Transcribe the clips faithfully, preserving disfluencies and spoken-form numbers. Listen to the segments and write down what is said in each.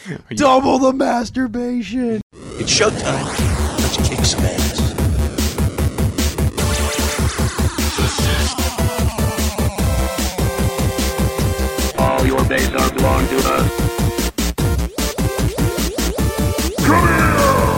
Double the masturbation. It's showtime. Let's kick some ass. All your base are belong to us. Come here!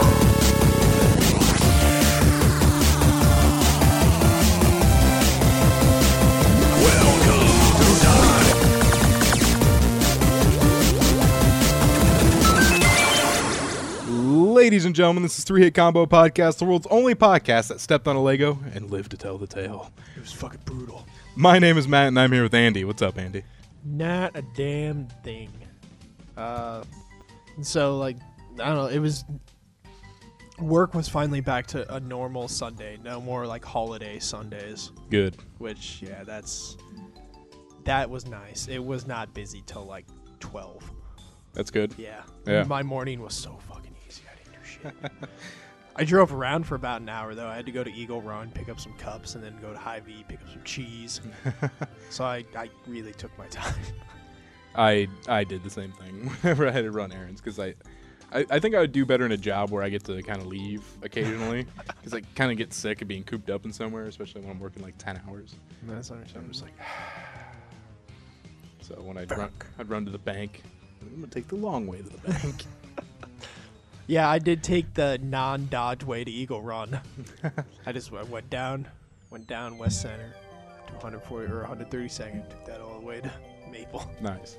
Ladies and gentlemen, this is Three Hit Combo Podcast, the world's only podcast that stepped on a Lego and lived to tell the tale. It was fucking brutal. My name is Matt, and I'm here with Andy. What's up, Andy? Not a damn thing. Uh, so like, I don't know. It was work was finally back to a normal Sunday. No more like holiday Sundays. Good. Which yeah, that's that was nice. It was not busy till like twelve. That's good. Yeah. Yeah. My morning was so fucking easy. I didn't do shit. I drove around for about an hour though. I had to go to Eagle Run, pick up some cups, and then go to Hy-Vee, pick up some cheese. So I, I really took my time. I I did the same thing whenever I had to run errands because I, I, I think I would do better in a job where I get to kind of leave occasionally because I kind of get sick of being cooped up in somewhere, especially when I'm working like ten hours. That's So I'm understandable. just like, so when I'd run, I'd run to the bank. I'm gonna take the long way to the bank. Yeah, I did take the non-Dodge way to Eagle Run. I just I went down, went down West Center to one forty or one thirty-second. Took that all the way to Maple. Nice.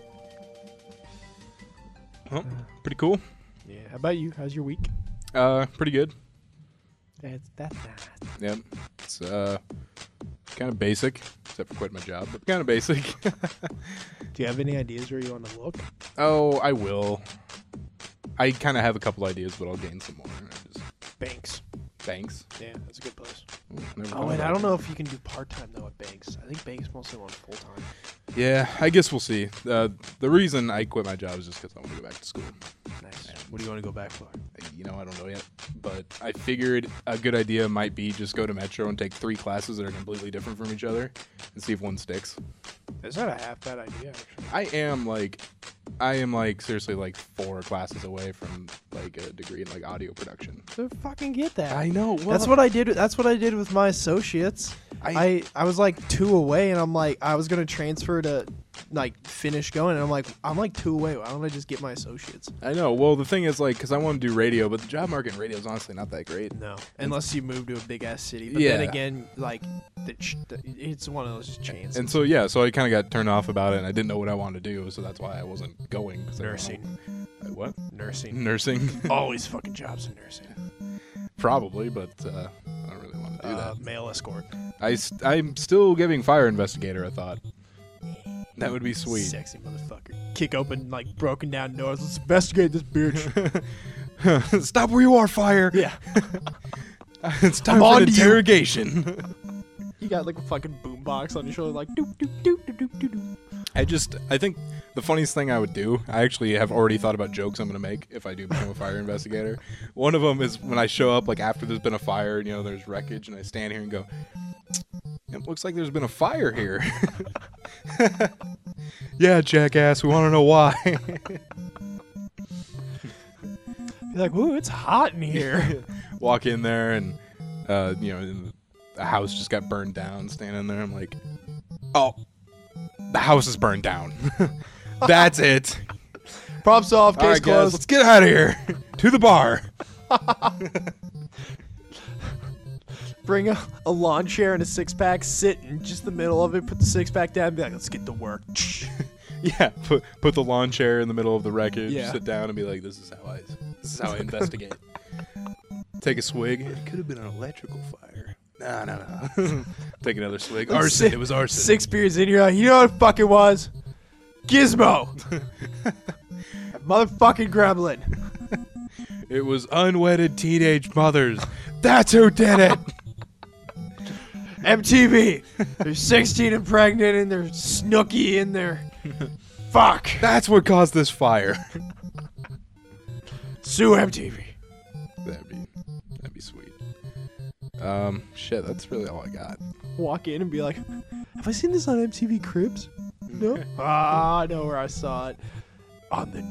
Well, pretty cool. Yeah. How about you? How's your week? Uh, pretty good. That's that's nice. Yep. It's uh, kind of basic, except for quitting my job, but kind of basic. Do you have any ideas where you want to look? Oh, I will. I kind of have a couple ideas, but I'll gain some more. I just Banks. Banks. Yeah, that's a good place. Ooh, never Oh, thought and about I don't that. know if you can do part-time, though, at Banks. I think Banks mostly want full-time. Yeah, I guess we'll see. Uh, the reason I quit my job is just because I want to go back to school. Nice. What do you want to go back for? You know, I don't know yet, but I figured a good idea might be just go to Metro and take three classes that are completely different from each other and see if one sticks. Is that a half-bad idea, actually? I am like, I am like seriously like four classes away from like a degree in like audio production. So fucking get that. I know. Well, That's what I did. That's what I did with my associates. I- I, I was like two away, and I'm like, I was gonna transfer to like finish going, and I'm like, I'm like two away. Why don't I just get my associates? I know. Well, the thing is like, because I want to do radio, but the job market in radio is honestly not that great. No, unless you move to a big ass city. But Yeah. then again, like, the ch- the, it's one of those chains. And so yeah, so I kind of got turned off about it, and I didn't know what I wanted to do, so that's why I wasn't going. 'cause I don't Nursing. know. Uh, What? Nursing. Nursing? Always fucking jobs in nursing. Probably, but uh, I don't really want to do Uh, that. male escort. I st- I'm still giving fire investigator a thought. That would be sweet. Sexy motherfucker. Kick open like broken down doors. Let's investigate this bitch. Stop where you are, fire. Yeah. It's time I'm for on an to you. interrogation. You got like a fucking boombox on your shoulder, like doop doop doop doop doop doop. I just, I think the funniest thing I would do, I actually have already thought about jokes I'm going to make if I do become a fire investigator. One of them is when I show up, like after there's been a fire, and, you know, there's wreckage, and I stand here and go, it looks like there's been a fire here. Yeah, jackass, we want to know why. Be like, ooh, it's hot in here. Walk in there, and, uh, you know, the house just got burned down, standing there. I'm like, oh, the house is burned down. That's it. Problem solved. All Case right, guys, closed. let's get out of here. To the bar. Bring a, a lawn chair and a six pack. Sit in just the middle of it. Put the six pack down. And be like, let's get to work. Yeah, put put the lawn chair in the middle of the wreckage. Yeah. Sit down and be like, "This is how I, this is how I investigate." Take a swig. It could have been an electrical fire. No, no, no. Take another swig. Like Arson. si- It was arson. Six beers in, you're like, you know what the fuck it was? Gizmo. That motherfucking gremlin. It was unwedded teenage mothers. That's who did it. M T V. They're sixteen and pregnant, and they're Snooki in there. Fuck. That's what caused this fire. Sue M T V. That'd be that'd be sweet. Um, shit, that's really all I got. Walk in and be like, have I seen this on M T V Cribs? No. Ah, I know where I saw it. On the news.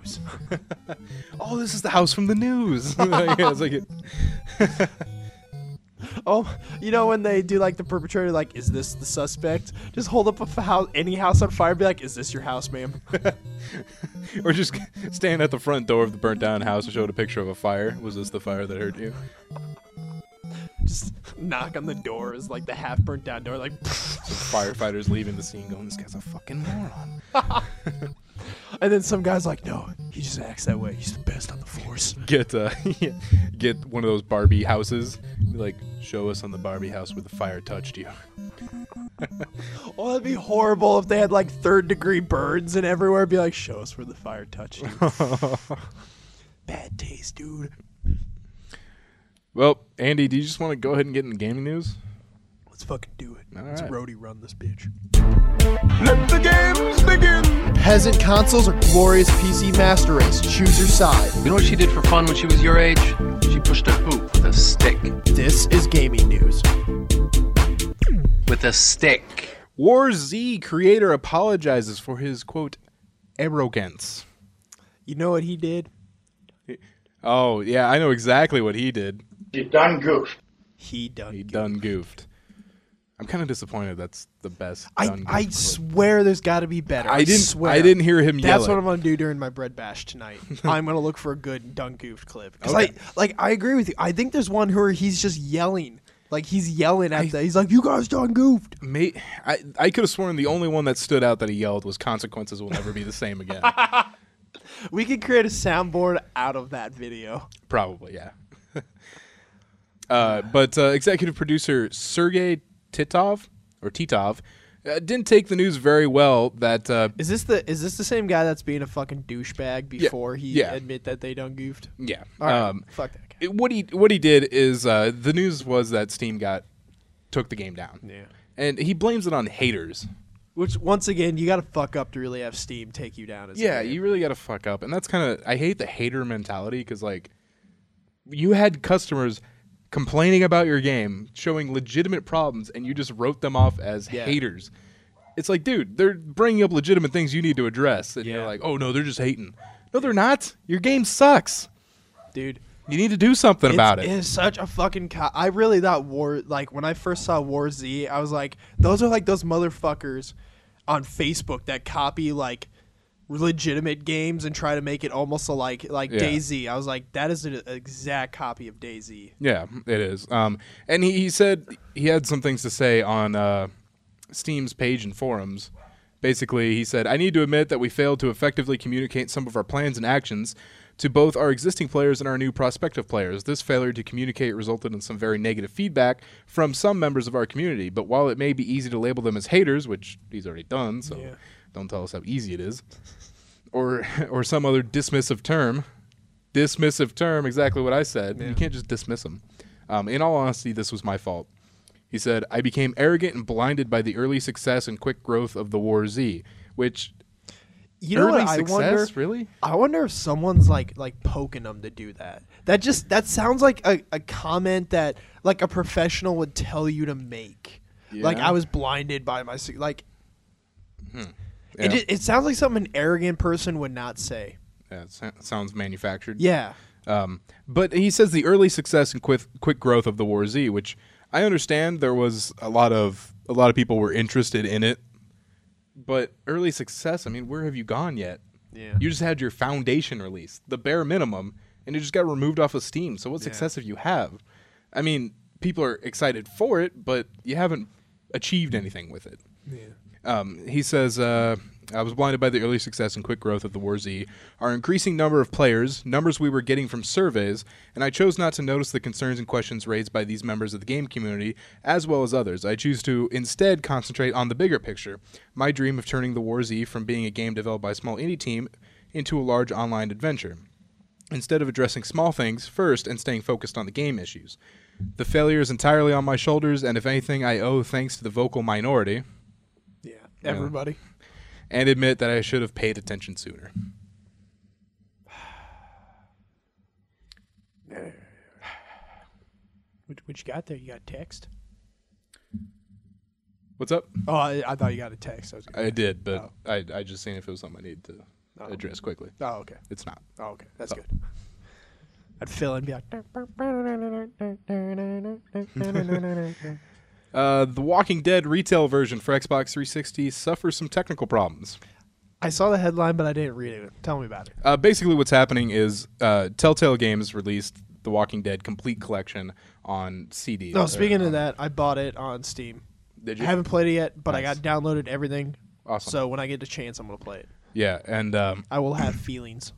news. Oh, this is the house from the news. Yeah, it's like it. Oh, you know when they do like the perpetrator, like, is this the suspect? Just hold up a f- house, any house on fire, and be like, is this your house, ma'am? Or just stand at the front door of the burnt down house and show a picture of a fire. Was this the fire that hurt you? Just knock on the door, is like the half burnt down door, like. Some firefighters leaving the scene going, this guy's a fucking moron. And then some guy's like, no, he just acts that way. He's the best on the force. Get uh, get one of those Barbie houses. Be like, show us on the Barbie house where the fire touched you. Oh, that'd be horrible if they had like third degree burns and everywhere. Be like, show us where the fire touched you. Bad taste, dude. Well, Andy, do you just want to go ahead and get into gaming news? Let's fucking do it. All Let's right. roadie run this bitch. Let the games begin. Peasant consoles or glorious P C master race? Choose your side. You know what she did for fun when she was your age? She pushed a hoop with a stick. This is gaming news. With a stick. War Z creator apologizes for his, quote, arrogance. You know what he did? Oh, yeah, I know exactly what he did. You done goofed. He done. He goofed. done goofed. I'm kind of disappointed that's the best I, done I goofed. swear there's got to be better. I didn't swear. I didn't hear him yell That's it. what I'm gonna do during my bread bash tonight. I'm gonna look for a good done goofed clip because Okay. I like I agree with you. I think there's one where he's just yelling, like he's yelling at the. He's like, "You guys done goofed." May, I, I could have sworn the only one that stood out that he yelled was consequences will never be the same again. We could create a soundboard out of that video. Probably, yeah. uh, but uh, executive producer Sergey Titov, or Titov, uh, didn't take the news very well that... Uh, Is this the is this the same guy that's being a fucking douchebag before he yeah. admit that they done goofed? yeah. All right, Um, fuck that guy. it- what he what he did is, uh, the news was that Steam got took the game down. Yeah. And he blames it on haters. Which once again, you got to fuck up to really have Steam take you down. As a Yeah, game. you really got to fuck up. And that's kind of... I hate the hater mentality because, like, you had customers complaining about your game, showing legitimate problems, and you just wrote them off as Yeah. haters. It's like, dude, they're bringing up legitimate things you need to address. And Yeah. you're like, oh, no, they're just hating. No, they're not. Your game sucks. dude. You need to do something about It's, it. it's such a fucking. Co- I really thought War. Like when I first saw War Z, I was like, those are like those motherfuckers on Facebook that copy like legitimate games and try to make it almost a like like Yeah. DayZ. I was like, that is an exact copy of DayZ. Yeah, it is. Um, and he, he said he had some things to say on uh, Steam's page and forums. Basically, he said, I need to admit that we failed to effectively communicate some of our plans and actions to both our existing players and our new prospective players. This failure to communicate resulted in some very negative feedback from some members of our community. But while it may be easy to label them as haters, which he's already done, so Yeah. don't tell us how easy it is, or or some other dismissive term, dismissive term, exactly what I said. Yeah. You can't just dismiss them. Um, in all honesty, this was my fault. He said, I became arrogant and blinded by the early success and quick growth of the War Z, which... You know early what I success? wonder? Really? I wonder if someone's like like poking them to do that. That just that sounds like a, a comment that like a professional would tell you to make. Like Yeah. I was blinded by my se- like. Yeah. It ju- it sounds like something an arrogant person would not say. Yeah, it so- sounds manufactured. Yeah. Um, but he says the early success and quick quick growth of the War Z, which I understand there was a lot of a lot of people were interested in it, but early success. I mean, where have you gone yet? Yeah. You just had your foundation released, the bare minimum, and it just got removed off of Steam. So what success have you have? I mean, people are excited for it, but you haven't achieved anything with it. Yeah. Um, he says, uh, I was blinded by the early success and quick growth of the War Z, our increasing number of players, numbers we were getting from surveys, and I chose not to notice the concerns and questions raised by these members of the game community, as well as others. I choose to instead concentrate on the bigger picture, my dream of turning the War Z from being a game developed by a small indie team into a large online adventure, instead of addressing small things first and staying focused on the game issues. The failure is entirely on my shoulders, and if anything, I owe thanks to the vocal minority, Yeah. Everybody. and admit that I should have paid attention sooner. What, what you got there? You got text? What's up? Oh, I, I thought you got a text. I was gonna I did, but Oh. I I just seen if it was something I needed to Oh. address quickly. Oh, okay. It's not. Oh, okay. That's Oh. good. I'd fill in and be like. Uh, the Walking Dead retail version for Xbox three sixty suffers some technical problems. I saw the headline, but I didn't read it. Tell me about it. Uh, basically, what's happening is uh, Telltale Games released the Walking Dead complete collection on C D. No, or speaking on- of that, I bought it on Steam. Did I you? haven't played it yet, but I Nice. got downloaded everything. Awesome. So when I get the chance, I'm gonna play it. Yeah, and um, I will have feelings.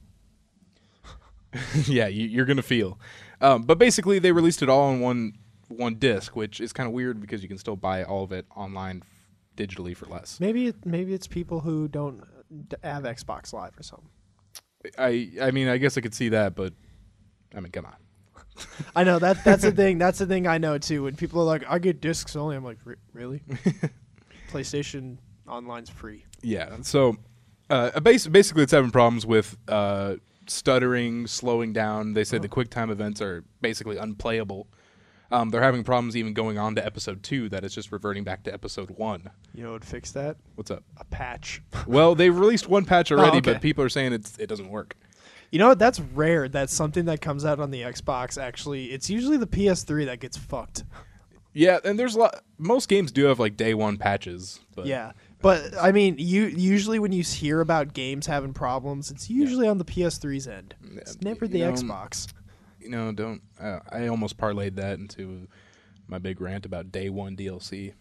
yeah, you, you're gonna feel. Um, but basically, they released it all on one one disc, which is kind of weird because you can still buy all of it online f- digitally for less. Maybe it, maybe it's people who don't d- have Xbox Live or something. I I mean, I guess I could see that, but I mean, come on. I know that that's the thing. That's the thing I know too. When people are like, "I get discs only," I'm like, "Re- "Really?" PlayStation Online's free. Yeah. So, uh, bas- basically, it's having problems with uh, stuttering, slowing down. They said the QuickTime events are basically unplayable. Um, they're having problems even going on to episode two. That it's just reverting back to episode one. You know what would fix that? What's up? A patch. Well, they released one patch already, okay. but people are saying it's it doesn't work. You know what? That's rare. That's something that comes out on the Xbox. Actually, it's usually the P S three that gets fucked. Yeah, and there's a lot. Most games do have like day one patches. But Yeah, but I mean, you usually when you hear about games having problems, it's usually on the P S three's end. It's Yeah, never you the know, Xbox. You know, don't. Uh, I almost parlayed that into my big rant about day one D L C.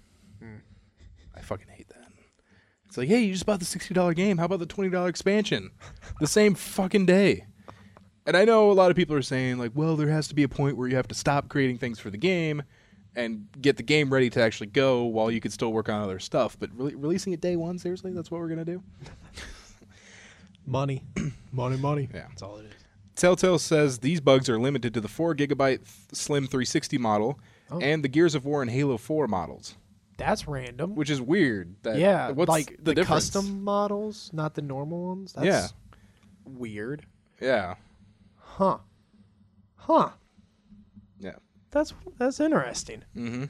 I fucking hate that. It's like, hey, you just bought the sixty dollar game. How about the twenty dollar expansion? The same fucking day. And I know a lot of people are saying, like, well, there has to be a point where you have to stop creating things for the game and get the game ready to actually go while you could still work on other stuff. But re- releasing it day one, seriously, that's what we're going to do? Money, money, money. Yeah. That's all it is. Telltale says these bugs are limited to the four gigabyte Slim three sixty model Oh. and the Gears of War and Halo four models, That's random. which is weird. That, yeah, what's like the, the, difference? custom models, not the normal ones. That's Yeah. weird. Yeah, Huh. Huh. yeah. That's that's interesting. Mm-hmm.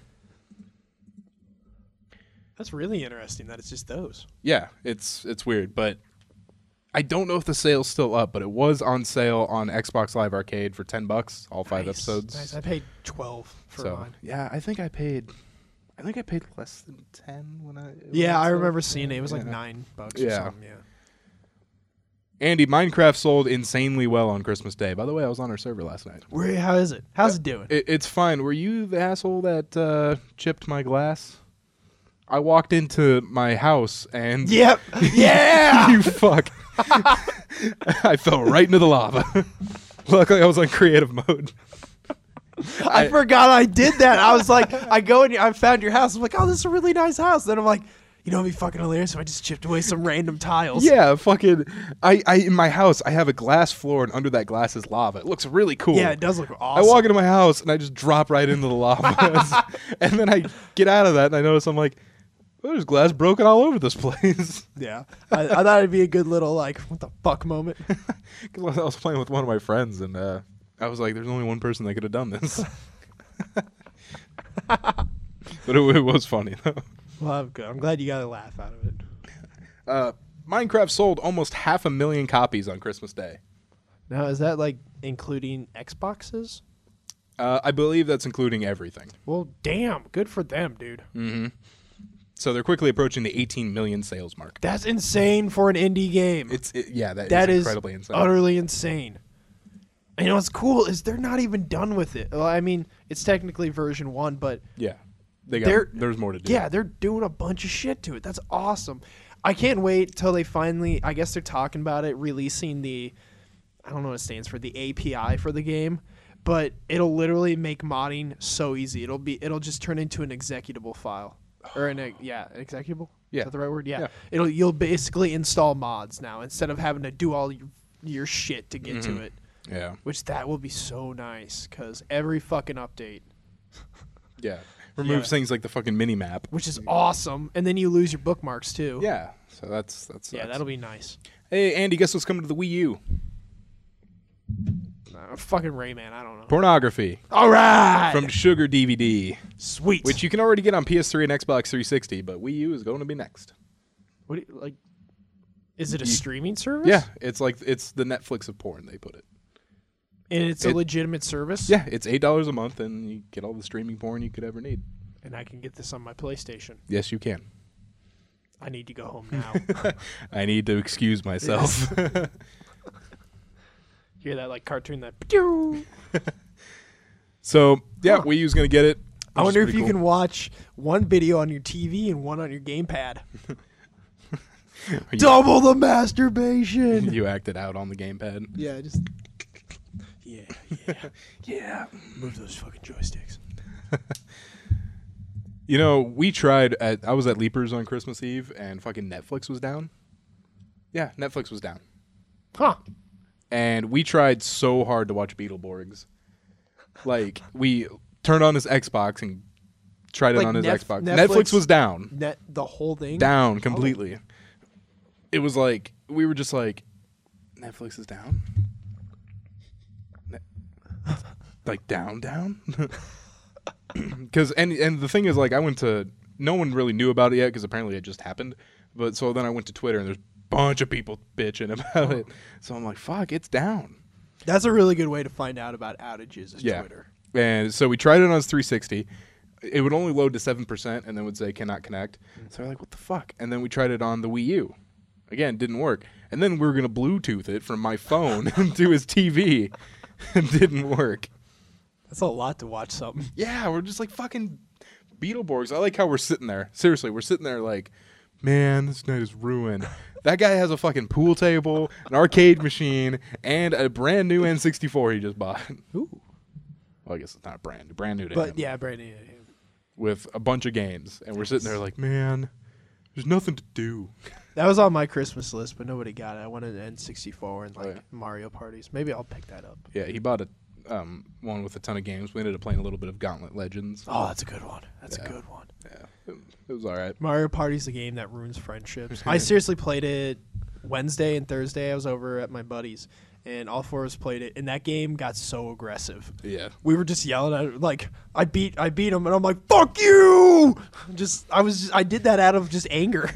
That's really interesting that it's just those. Yeah, it's it's weird, but I don't know if the sale's still up, but it was on sale on Xbox Live Arcade for ten bucks, all five Nice. episodes. Nice. I paid twelve for so mine. yeah, I think I paid, I think I paid less than ten when I. when Yeah, it I sold. remember seeing it. It was like Yeah. nine bucks Yeah. or something. Yeah. Andy, Minecraft sold insanely well on Christmas Day. By the way, I was on our server last night. Where? How is it? How's it doing? It, it's fine. Were you the asshole that uh, chipped my glass? I walked into my house and Yep. Yeah. you fuck. I fell right into the lava. Luckily, I was on creative mode. I, I- forgot I did that. I was like, I go and I found your house. I'm like, oh, this is a really nice house. Then I'm like, you know, it'd be fucking hilarious if I just chipped away some random tiles. Yeah, fucking. I, I in my house, I have a glass floor, and under that glass is lava. It looks really cool. Yeah, it does look I awesome. walk into my house and I just drop right into the lava, and then I get out of that and I notice I'm like, oh, there's glass broken all over this place. Yeah, I, I thought it'd be a good little like, what the fuck moment. Because I was playing with one of my friends, and uh, I was like, "There's only one person that could have done this." But it, it was funny though. Well, I'm good. I'm glad you got a laugh out of it. Uh, Minecraft sold almost half a million copies on Christmas Day. Now, is that like including Xboxes? Uh, I believe that's including everything. Well, damn, good for them, dude. Mm-hmm. So they're quickly approaching the eighteen million sales mark. That's insane for an indie game. It's it, yeah, that, That is is incredibly insane. utterly insane. And you know what's cool is they're not even done with it. Well, I mean, it's technically version one, but Yeah, they got. They're- There's more to do. yeah, they're doing a bunch of shit to it. That's awesome. I can't wait till they finally, I guess they're talking about it, releasing the, I don't know what it stands for, the A P I for the game, but it'll literally make modding so easy. It'll be, it'll just turn into an executable file. Or an, ex- yeah, executable? Yeah. Is that the right word? Yeah. Yeah. It'll, you'll basically install mods now instead of having to do all your, your shit to get to Mhm. it, yeah, which that will be so nice because every fucking update, yeah. Removes Yeah. things like the fucking mini map. which is awesome, and then you lose your bookmarks too. Yeah, so that's that's. Yeah, sucks. that'll be nice. Hey, Andy, guess what's coming to the Wii U? Uh, fucking Rayman, I don't know. Pornography All right, from Sugar D V D, sweet. which you can already get on P S three and Xbox three sixty, but Wii U is going to be next. what do you, like? Is it a You- streaming service? Yeah, it's like it's the Netflix of porn. They put it. And it's It- a legitimate service? Yeah, it's eight dollars a month, and you get all the streaming porn you could ever need. And I can get this on my PlayStation. Yes, you can. I need to go home now. I need to excuse myself. Hear that like cartoon that. Pew! So yeah, Huh. Wii U's gonna get it. I which is wonder if pretty you cool. can watch one video on your T V and one on your gamepad. You- Double the masturbation. You acted out on the gamepad. Yeah, just. Yeah, yeah. Yeah. Move those fucking joysticks. You know, we tried at I was at Leapers on Christmas Eve and fucking Netflix was down. Yeah, Netflix was down. Huh. And we tried so hard to watch Beetleborgs. Like, we turned on his Xbox and tried it Like on his Nef- Xbox. Netflix- Netflix was down. Net the whole thing. Down completely. It was like we were just like Netflix is down. Ne- like down down? Cuz and and the thing is like I went to no one really knew about it yet cuz apparently it just happened. But so then I went to Twitter and there's a bunch of people bitching about it. So I'm like, "Fuck, it's down." That's a really good way to find out about outages is Yeah. Twitter. And so we tried it on his three sixty. It would only load to seven percent and then would say cannot connect. So we're like, what the fuck? And then we tried it on the Wii U. Again, didn't work. And then we were going to Bluetooth it from my phone to his T V. It didn't work. That's a lot to watch something. Yeah, we're just like fucking Beetleborgs. I like how we're sitting there. Seriously, we're sitting there like, man, this night is ruined. That guy has a fucking pool table, an arcade machine, and a brand new N sixty-four he just bought. Ooh. Well, I guess it's not brand new. Brand new to him. But yeah, Brandon. With a bunch of games, and we're sitting there like, man, there's nothing to do. That was on my Christmas list, but nobody got it. I wanted an N sixty-four and like Oh, yeah. Mario parties. Maybe I'll pick that up. Yeah, he bought a um, one with a ton of games. We ended up playing a little bit of Gauntlet Legends. Oh, that's a good one. That's Yeah. a good one. Yeah, it, it was all right. Mario Party's a game that ruins friendships. I seriously played it Wednesday and Thursday. I was over at my buddy's, and all four of us played it. And that game got so aggressive. Yeah, We were just yelling at it. Like I beat, I beat him, and I'm like, "Fuck you!" Just, I was, just, I did that out of just anger.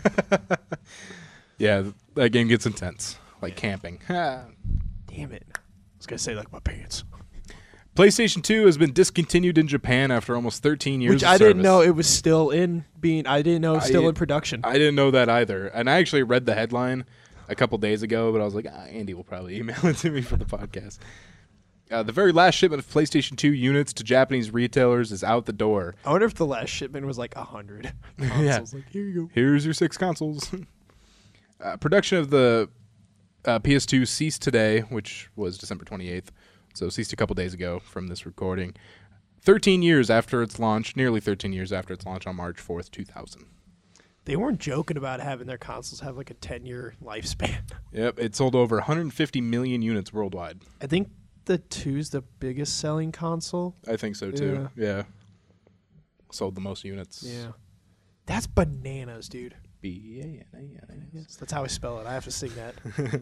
yeah, th- that game gets intense, like camping. Damn it! I was gonna say like my pants, PlayStation two has been discontinued in Japan after almost thirteen years. which of I didn't service. know it was still in being. I didn't know it was still I- in production. I didn't know that either, and I actually read the headline a couple days ago, but I was like, ah, Andy will probably email it to me for the podcast. Uh, the very last shipment of PlayStation two units to Japanese retailers is out the door. I wonder if the last shipment was like a hundred. Yeah. Like, here you go. Here's your six consoles. uh, production of the uh, P S two ceased today, which was December twenty-eighth, so ceased a couple days ago from this recording. thirteen years after its launch, nearly thirteen years after its launch on March fourth, two thousand. They weren't joking about having their consoles have like a ten-year lifespan. Yep, it sold over one hundred fifty million units worldwide. I think the two's the biggest selling console. I think so too. Yeah. Sold the most units. Yeah. That's bananas, dude. B A N A N A S. That's how I spell it. I have to sing that.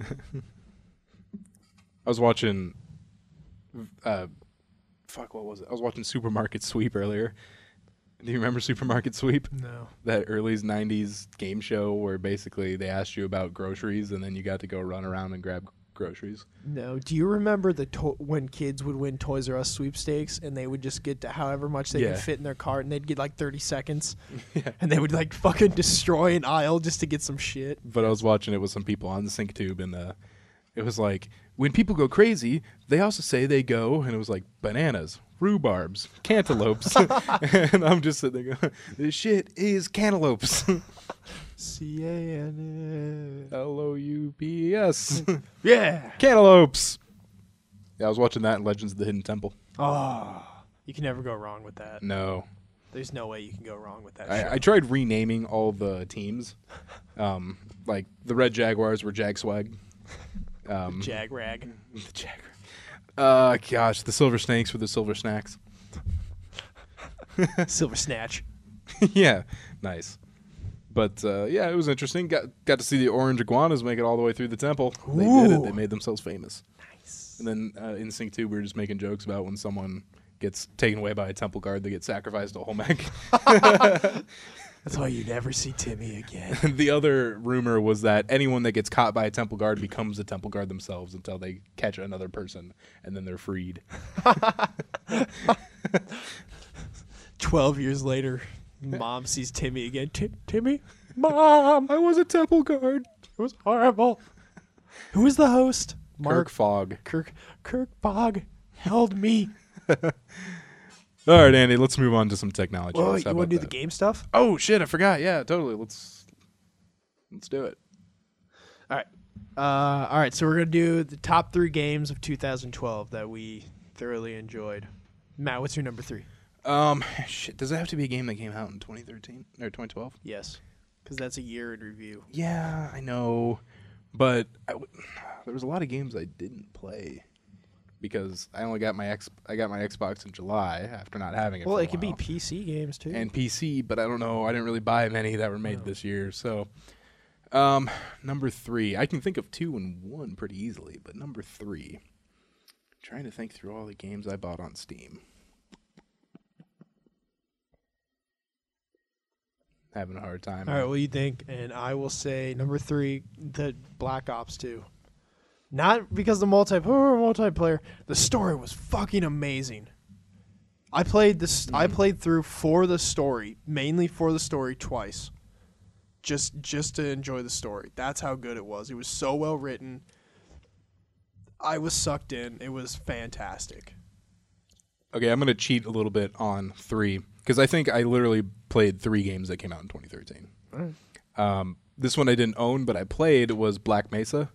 I was watching uh fuck what was it? I was watching Supermarket Sweep earlier. Do you remember Supermarket Sweep? No. That early nineties game show where basically they asked you about groceries and then you got to go run around and grab groceries. No. Do you remember the to- when kids would win Toys R Us sweepstakes and they would just get to however much they Yeah. could fit in their cart and they'd get like thirty seconds Yeah. and they would like fucking destroy an aisle just to get some shit? But I was watching it with some people on the SyncTube and uh, it was like, when people go crazy, they also say they go, and it was like bananas, rhubarbs, cantaloupes. And I'm just sitting there going, this shit is cantaloupes. C A N L O U P S. A. Yeah. Cantaloupes. Yeah, I was watching that in Legends of the Hidden Temple. Oh. You can never go wrong with that. No. There's no way you can go wrong with that show. I, I tried renaming all the teams. Um, like, the Red Jaguars were Jag Swag. Um, Jag rag. the Jag. Uh, gosh, the Silver Snakes were the Silver Snacks. Silver Snatch. Yeah, nice. But uh, yeah, it was interesting. Got got to see the orange iguanas make it all the way through the temple. They did it. They Ooh. made themselves famous. Nice. And then uh, in Sync two, we were just making jokes about when someone gets taken away by a temple guard, they get sacrificed to Olmec. That's why you never see Timmy again. The other rumor was that anyone that gets caught by a temple guard becomes a temple guard themselves until they catch another person, and then they're freed. Twelve years later, Mom sees Timmy again. Tim- Timmy? Mom! I was a temple guard. It was horrible. Who was the host? Kirk Fogg. Kirk Kirk Fogg held me. All right, Andy, let's move on to some technology. Oh, Let's- you how want to about do the that? game stuff? Oh shit, I forgot. Yeah, totally. Let's let's do it. All right. Uh, all right, so we're going to do the top three games of two thousand twelve that we thoroughly enjoyed. Matt, what's your number three? Um, shit. Does it have to be a game that came out in twenty thirteen or twenty twelve? Yes, because that's a year in review. Yeah, I know, but I w- there was a lot of games I didn't play because I only got my X I got my Xbox in July after not having it. Well, for a it could be while. P C games, too. and P C, but I don't know. I didn't really buy many that were made No. this year. So, um, number three, I can think of two and one pretty easily, but number three, trying to think through all the games I bought on Steam. Having a hard time. All right, what do you think? And I will say number three, the Black Ops two. Not because the multi oh, multiplayer, the story was fucking amazing. I played this. I played through for the story, mainly for the story twice, just just to enjoy the story. That's how good it was. It was so well written. I was sucked in. It was fantastic. Okay, I'm gonna cheat a little bit on three because I think I literally played three games that came out in twenty thirteen. Alright. Um, this one I didn't own, but I played was Black Mesa.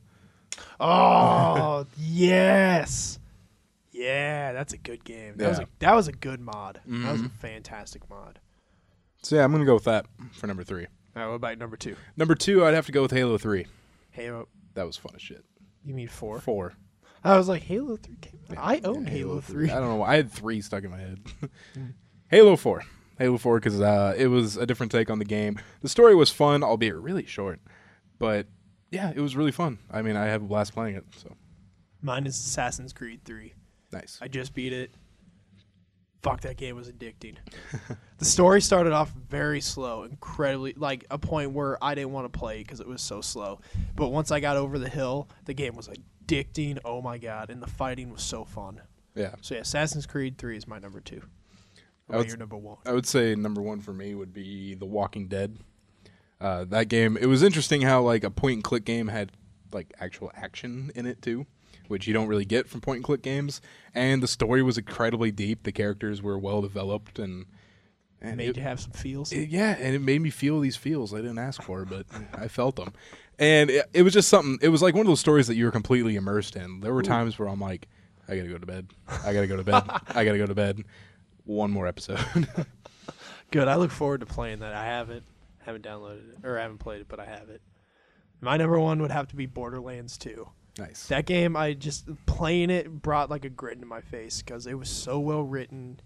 Oh yes, yeah, that's a good game. That was a, Yeah. that was a good mod. That was a Mhm. fantastic mod. So yeah, I'm gonna go with that for number three. All right, what about number two? Number two, I'd have to go with Halo three. Halo. That was fun as shit. You mean four? Four. I was like Halo three. Came out. I Yeah, own Halo three. I don't know why. I had three stuck in my head. Halo four. Halo four because uh, it was a different take on the game. The story was fun, albeit really short. But yeah, it was really fun. I mean, I have a blast playing it. So Mine is Assassin's Creed three. nice. I just beat it. Fuck, that game was addicting. The story started off very slow, incredibly, like a point where I didn't want to play because it was so slow. But once I got over the hill, the game was addicting. Oh my god, and the fighting was so fun. Yeah. So yeah, Assassin's Creed three is my number two. I What would about your number one? I would say number one for me would be The Walking Dead. Uh, that game, it was interesting how like a point and click game had like actual action in it too, which you don't really get from point and click games. And the story was incredibly deep. The characters were well developed, and, and Made it- you have some feels. it- yeah, and it made me feel these feels I didn't ask for, but I felt them. And it, it was just something. It was like one of those stories that you were completely immersed in. There were times where I'm like, I gotta go to bed. I gotta go to bed. I gotta go to bed. One more episode. Good. I look forward to playing that. I haven't haven't downloaded it or I haven't played it, but I have it. My number one would have to be Borderlands two. Nice. That game, I just playing it brought like a grin to my face because it was so well written.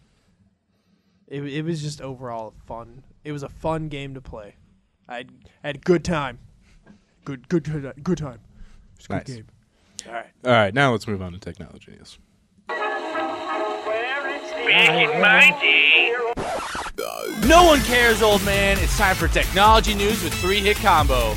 It it was just overall fun. It was a fun game to play. I had, I had a good time. Good good good, good time. It was a Nice. good game. All right. All right, now let's move on to technology news. No one cares, old man. It's time for technology news with Three Hit Combo.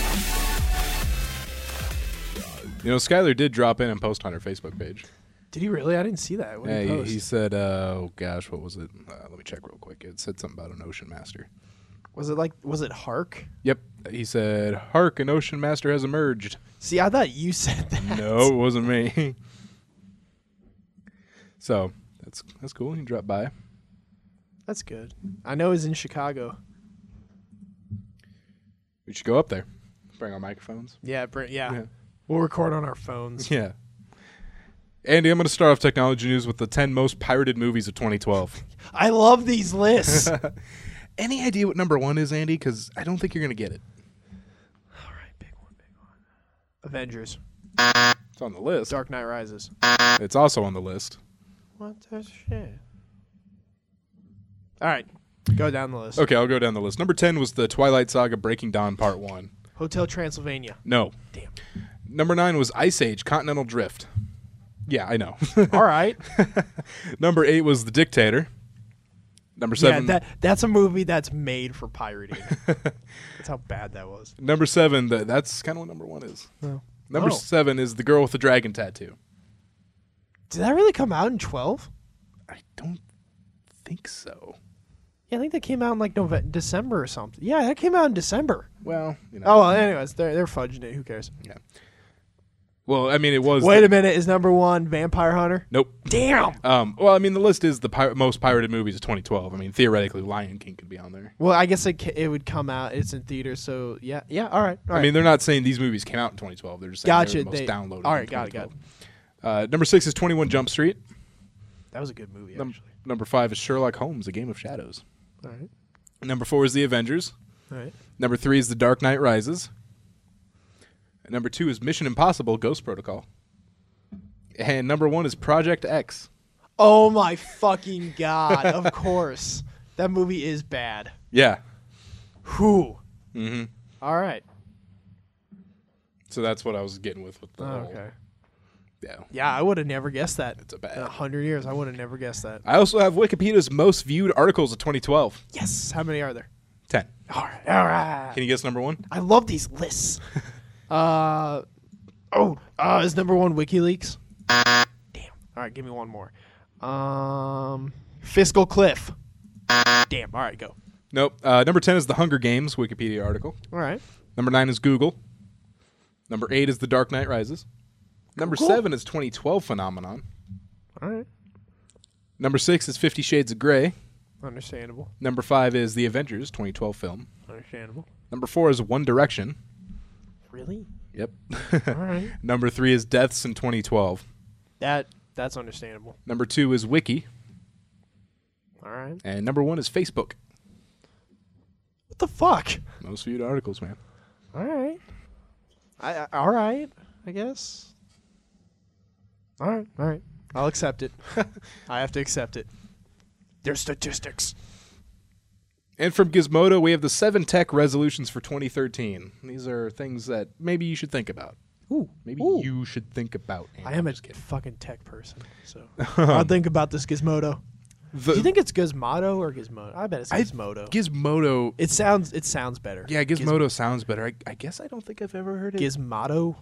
You know, Skylar did drop in and post on her Facebook page. Did he really? I didn't see that. What did Yeah, he he, post? he said, uh, "Oh gosh, what was it? Uh, let me check real quick. It said something about an Ocean Master." Was it like was it Hark? Yep, he said, "Hark, an Ocean Master has emerged." See, I thought you said that. No, it wasn't me. So that's that's cool. He dropped by. That's good. I know he's in Chicago. We should go up there. Bring our microphones. Yeah, br- yeah. Yeah. We'll record on our phones. Yeah. Andy, I'm going to start off technology news with the ten most pirated movies of twenty twelve. I love these lists. Any idea what number one is, Andy? Because I don't think you're going to get it. All right, big one, big one. Avengers. It's on the list. Dark Knight Rises. It's also on the list. What the shit? All right, go down the list. Okay, I'll go down the list. Number ten was the Twilight Saga Breaking Dawn Part one. Hotel Transylvania. No. Damn. Number nine was Ice Age Continental Drift. Yeah, I know. All right. Number eight was The Dictator. Number Yeah, seven. that that's a movie that's made for pirating. That's how bad that was. Number seven. The, that's kind of what number one is. Oh. Number Oh. seven is the girl with the dragon tattoo. Did that really come out in twelve? I don't think so. Yeah, I think that came out in like November, December or something. Yeah, that came out in December. Well, you know. Oh, well, anyways, they're they're fudging it. Who cares? Yeah. Well, I mean, it was. Wait the, a minute. Is number one Vampire Hunter? Nope. Damn. Um. Well, I mean, the list is the pir- most pirated movies of twenty twelve. I mean, theoretically, Lion King could be on there. Well, I guess it ca- it would come out. It's in theaters, so yeah, yeah. All right, all right. I mean, they're not saying these movies came out in twenty twelve. They're just saying Gotcha, they're the most they- downloaded. all in right, got it, got it. twenty twelve. Uh, number six is twenty-one Jump Street. that was a good movie, Num- actually. number five is Sherlock Holmes: A Game of Shadows. All right, Number four is The Avengers. all right. Number three is The Dark Knight Rises. And number two is Mission Impossible: Ghost Protocol. And number one is Project X. Oh my fucking god! Of course, that movie is bad. Yeah. Who? Mm-hmm. All right. So that's what I was getting with with the Oh, whole, okay. yeah. Yeah, I would have never guessed that. It's a In bad. a hundred years, I would have never guessed that. I also have Wikipedia's most viewed articles of twenty twelve. Yes. How many are there? ten. All right. All right. Can you guess number one? I love these lists. uh, oh, uh, is number one WikiLeaks? Damn. All right, give me one more. Um, Fiscal Cliff. Damn. All right, go. Nope. Uh, number ten is The Hunger Games Wikipedia article. All right. Number nine is Google. Number eight is The Dark Knight Rises. Number Google? seven is twenty twelve Phenomenon. All right. Number six is Fifty Shades of Grey. Understandable. Number five is The Avengers twenty twelve film. Understandable. Number four is One Direction. Really? Yep. All right. Number three is Deaths in twenty twelve. That that's understandable. Number two is Wiki. All right. And number one is Facebook. What the fuck? Most viewed articles, man. All right. I, I all right. I guess. All right. All right. I'll accept it. I have to accept it. There's statistics. And from Gizmodo, we have the seven tech resolutions for twenty thirteen. These are things that maybe you should think about. Ooh. Maybe Ooh. you should think about. I am a just kidding. fucking tech person, so I'll think about this Gizmodo. The, Do you think it's Gizmodo or Gizmodo? I bet it's I- Gizmodo. Gizmodo? it sounds it sounds better. Yeah, Gizmodo sounds better. I, I guess I don't think I've ever heard it. Giz- Gizmodo.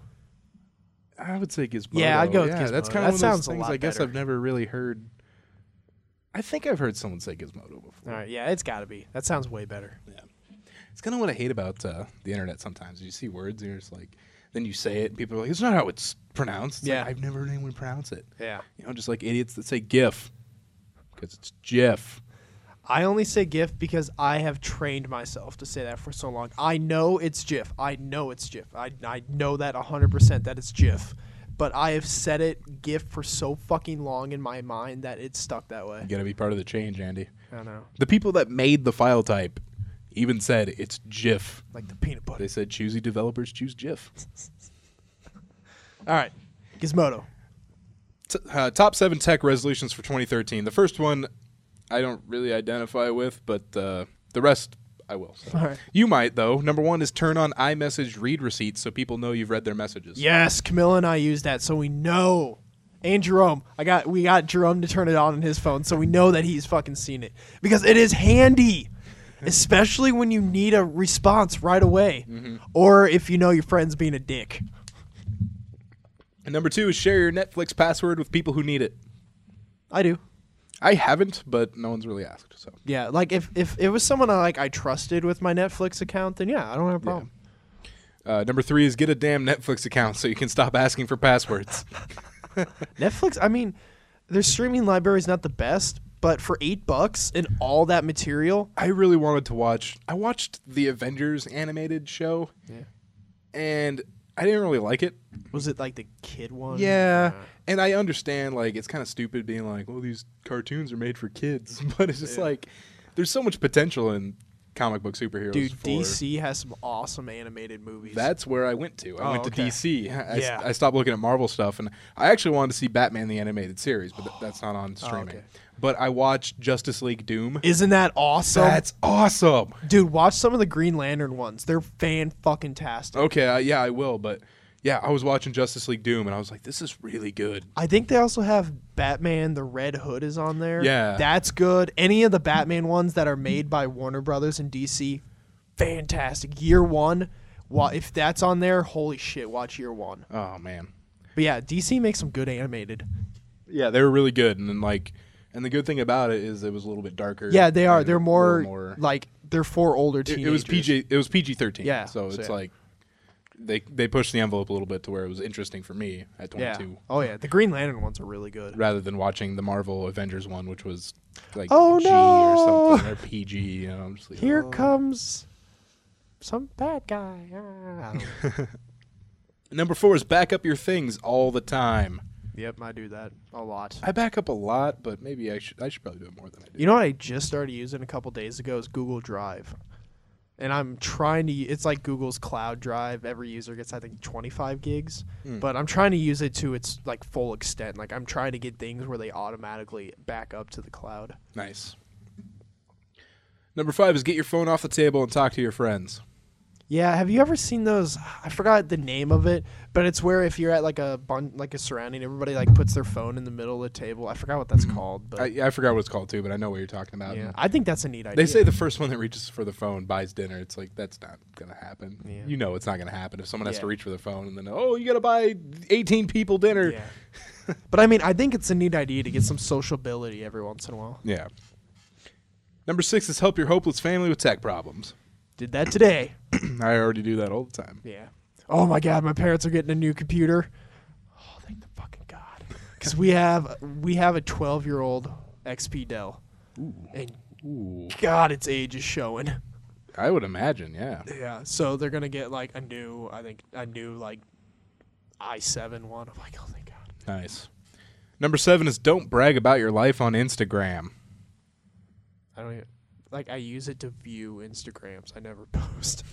I would say Gizmodo. Yeah, I'd go with yeah, That's Gizmodo. kind That of one of sounds those a things lot I guess better. I've never really heard. I think I've heard someone say Gizmodo before. All right. Yeah, it's got to be. That sounds way better. Yeah. It's kind of what I hate about uh, the internet sometimes. You see words and you're just like, then you say it and people are like, it's not how it's pronounced. It's Yeah. like, I've never heard anyone pronounce it. Yeah. You know, just like idiots that say GIF because it's GIF. I only say GIF because I have trained myself to say that for so long. I know it's GIF. I know it's GIF. I, I know that one hundred percent that it's GIF. But I have said it GIF for so fucking long in my mind that it's stuck that way. You got to be part of the change, Andy. I don't know. The people that made the file type even said it's GIF. Like the peanut butter. They said choosy developers choose GIF. All right. Gizmodo. T- uh, top seven tech resolutions for twenty thirteen. The first one I don't really identify with, but uh, the rest I will. So. All right. You might, though. Number one is turn on iMessage read receipts so people know you've read their messages. Yes, Camilla and I use that, so we know. And Jerome, I got we got Jerome to turn it on on his phone, so we know that he's fucking seen it because it is handy, especially when you need a response right away, Mm-hmm. or if you know your friend's being a dick. And number two is share your Netflix password with people who need it. I do. I haven't, but no one's really asked. So Yeah, like if if it was someone I like I trusted with my Netflix account, then yeah, I don't have a problem. uh, number three is get a damn Netflix account so you can stop asking for passwords. Netflix, I mean, their streaming library is not the best, but for eight bucks and all that material, I really wanted to watch. I watched the Avengers animated show, Yeah. and I didn't really like it. was it like the kid one? Yeah, and I understand, like, it's kind of stupid being like, well, these cartoons are made for kids, but it's just Yeah. like, there's so much potential in comic book superheroes. Dude, for, D C has some awesome animated movies. That's where I went to. I Oh, went to okay. D C. I, I s- Yeah. I stopped looking at Marvel stuff, and I actually wanted to see Batman the Animated Series, but th- that's not on streaming. okay. But I watched Justice League Doom. Isn't that awesome? That's awesome. Dude, watch some of the Green Lantern ones. They're fan fucking tastic. Okay, uh, yeah, I will, but Yeah, I was watching Justice League Doom, and I was like, this is really good. I think they also have Batman, the Red Hood is on there. Yeah. That's good. Any of the Batman ones that are made by Warner Brothers and D C, fantastic. Year One, well, if that's on there, holy shit, watch Year One. Oh, man. But yeah, D C makes some good animated. Yeah, they were really good, and then like, and the good thing about it is it was a little bit darker. Yeah, they are. and They're a more, little more like, they're for older it, teenagers. it was P G. It was P G thirteen. Yeah, so so it's yeah. like they they pushed the envelope a little bit to where it was interesting for me at Yeah. twenty-two, Oh, yeah. The Green Lantern ones are really good. rather than watching the Marvel Avengers one, which was like Oh, G no. or something or P G. You know, I'm just like, Here oh. comes some bad guy. Ah, I don't know. Number four is back up your things all the time. Yep, I do that a lot. I back up a lot, but maybe I should I should probably do it more than I do. You know what I just started using a couple days ago is Google Drive. And I'm trying to, it's like Google's Cloud Drive. Every user gets, I think, twenty-five gigs. Mm. But I'm trying to use it to its like full extent. Like I'm trying to get things where they automatically back up to the cloud. Nice. Number five is get your phone off the table and talk to your friends. Yeah, have you ever seen those? I forgot the name of it, but it's where if you're at like a bun, like a surrounding, everybody like puts their phone in the middle of the table. I forgot what that's called, but I, I forgot what it's called too, but I know what you're talking about. yeah, And I think that's a neat idea. They say the first one that reaches for the phone buys dinner. It's like, that's not gonna happen. Yeah. You know it's not gonna happen if someone has Yeah. to reach for their phone and then, oh, you gotta buy eighteen people dinner. Yeah. But I mean, I think it's a neat idea to get some sociability every once in a while. Yeah. Number six is help your hopeless family with tech problems. Did that today. I already do that all the time. Yeah. Oh my God, my parents are getting a new computer. Oh, thank the fucking God. Because we have we have a twelve year old X P Dell, and Ooh. God, its age is showing. I would imagine, yeah. Yeah. So they're gonna get like a new, I think a new like i seven one. I'm like, oh thank God. Nice. Number seven is don't brag about your life on Instagram. I don't even, like I use it to view Instagrams. I never post.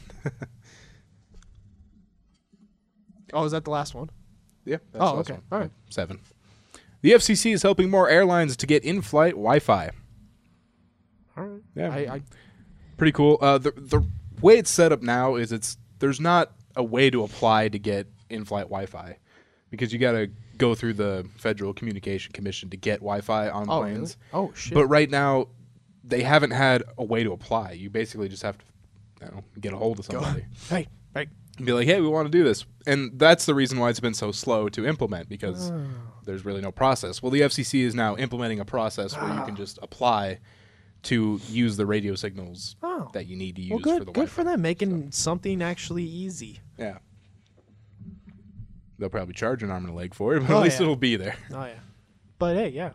Oh, is that the last one? Yeah. That's Oh, the last okay. one. All right. Seven. The F C C is helping more airlines to get in-flight Wi-Fi. All right. Yeah. I, I Pretty cool. Uh, the the way it's set up now is it's there's not a way to apply to get in-flight Wi-Fi because you got to go through the Federal Communication Commission to get Wi-Fi on oh, planes. really? Oh shit. But right now, they haven't had a way to apply. You basically just have to, I don't know, get a hold of somebody hey, hey. and be like, "Hey, we want to do this," and that's the reason why it's been so slow to implement because Oh. there's really no process. Well, the F C C is now implementing a process where you can just apply to use the radio signals Oh. that you need to use Well, for good, the good Wi-Fi. for them making something actually easy. Yeah. They'll probably charge an arm and a leg for it, but Oh, at least yeah. it'll be there. Oh yeah. But hey, yeah.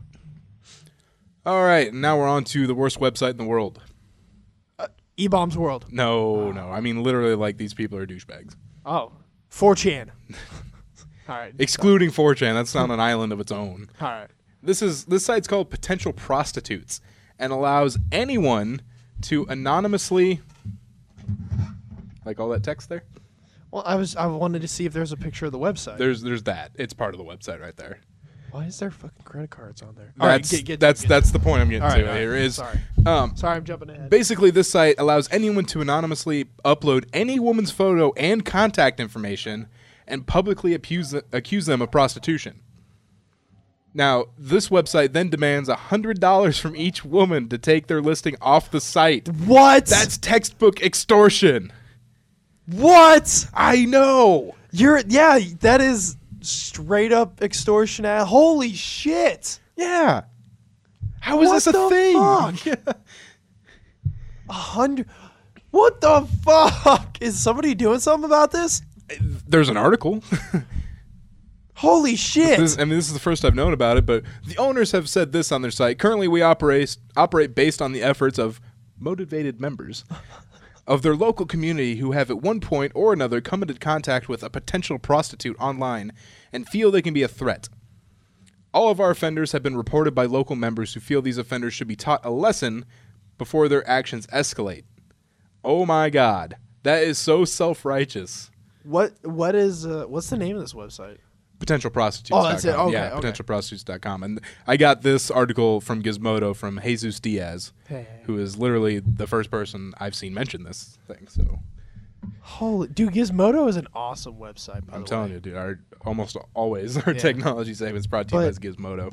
All right, now we're on to the worst website in the world. E-Bombs World. No, no. I mean, literally, like, these people are douchebags. Oh, four chan. All right. Excluding four chan, that's on an island of its own. All right. This is this site's called Potential Prostitutes and allows anyone to anonymously, like all that text there. Well, I was I wanted to see if there's a picture of the website. There's there's that. It's part of the website right there. Why is there fucking credit cards on there? All right, That's get, get, that's get, that's the point I'm getting All to right, all right. here. Is Sorry. um Sorry, I'm jumping ahead. basically this site allows anyone to anonymously upload any woman's photo and contact information and publicly accuse accuse them of prostitution. Now, this website then demands one hundred dollars from each woman to take their listing off the site. What? That's textbook extortion. what? I know. You're yeah. That is straight up extortion. At holy shit. Yeah. How is What this a the thing? fuck? Yeah. A hundred. What the fuck? Is somebody doing something about this? There's an article. Holy shit. This, I mean, this is the first I've known about it, but the owners have said this on their site. Currently, we operate operate based on the efforts of motivated members of their local community who have at one point or another come into contact with a potential prostitute online and feel they can be a threat. All of our offenders have been reported by local members who feel these offenders should be taught a lesson before their actions escalate. Oh my God. That is so self-righteous. what what is uh, what's the name of this website? Potential prostitutes dot com. Oh, that's it. Okay, yeah, okay. potential prostitutes dot com. And I got this article from Gizmodo from Jesus Diaz, Hey. who is literally the first person I've seen mention this thing. So Holy dude, Gizmodo is an awesome website. By I'm the telling way. you, dude. Our almost always our Yeah. technology segment's brought to you But- by Gizmodo.